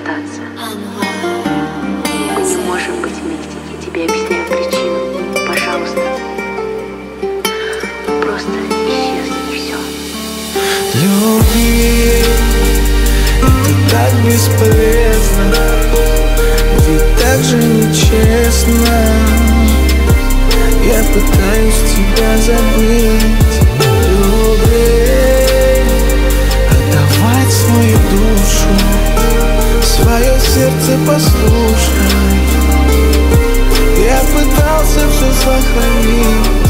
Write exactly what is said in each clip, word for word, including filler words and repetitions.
расстаться. Мы не можем быть вместе, я тебе объясняю причину. Пожалуйста, просто исчезни, и все. Любви, это так бесполезно, ведь так же нечестно. Я пытаюсь тебя забыть, любить, отдавать свою душу, свое сердце послушай. Я пытался все сохранить.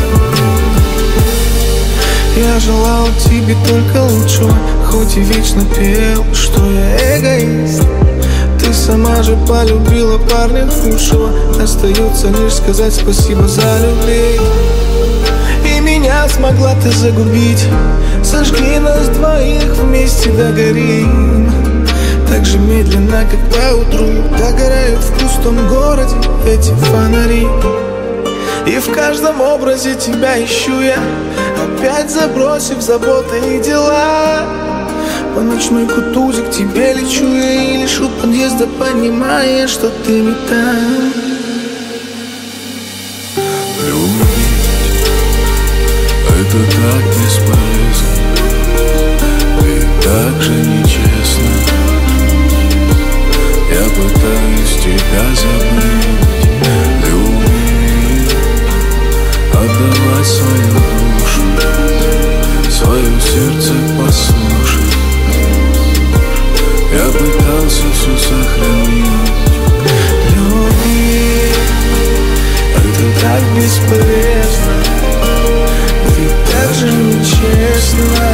Я желал тебе только лучшего, хоть и вечно пел, что я эгоист. Ты сама же полюбила парня худшего. Остается лишь сказать спасибо за любви. И меня смогла ты загубить. Сожги нас двоих, вместе догорим. Так же медленно, как поутру догорают в пустом городе эти фонари. И в каждом образе тебя ищу я, опять забросив заботы и дела. По ночной кутузе к тебе лечу я, и лишь у подъезда понимая, что ты не там. Любить — это так бесполезно, и так же нечестно. Я пытаюсь тебя забыть, любить, отдавать свою душу, свое сердце послушать. Я пытался все сохранить. Любить — это так бесполезно, ведь так же нечестно.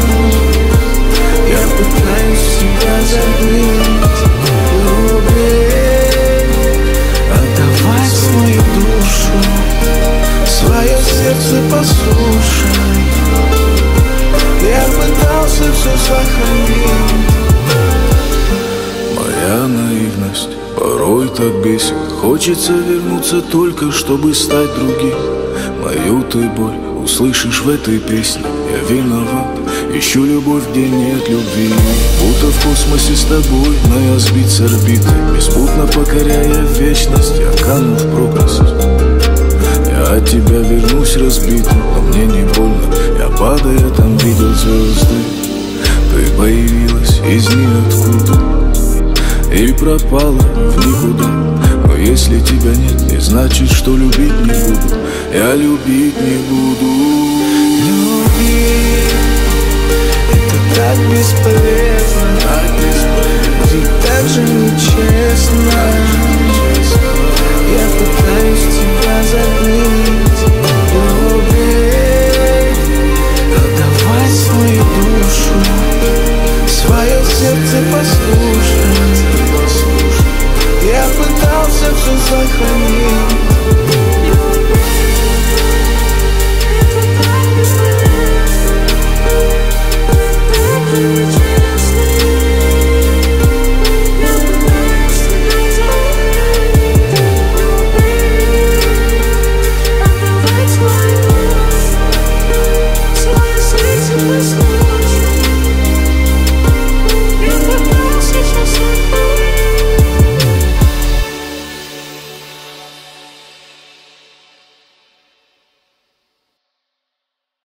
Я пытаюсь тебя забыть, любить, отдавать свою душу, свое сердце послушай. Я пытался все сохранить. Моя наивность порой так бесит. Хочется вернуться только, чтобы стать другим. Мою ты боль услышишь в этой песне. Я виноват, ищу любовь, где нет любви. Будто в космосе с тобой, но я сбит с орбиты. Беспутно покоряя вечность, я кану в пропасть. Я от тебя вернусь разбитым, но мне не больно. Я падая там видел звезды. Ты появилась из ниоткуда и пропала в никуда. Но если тебя нет, не значит, что любить не буду. Я любить не буду. Любить — это так бесполезно, так бесполезно, ведь так же нечестно. Я пытаюсь тебя забыть, любить, отдавать свою душу, свое сердце послушать.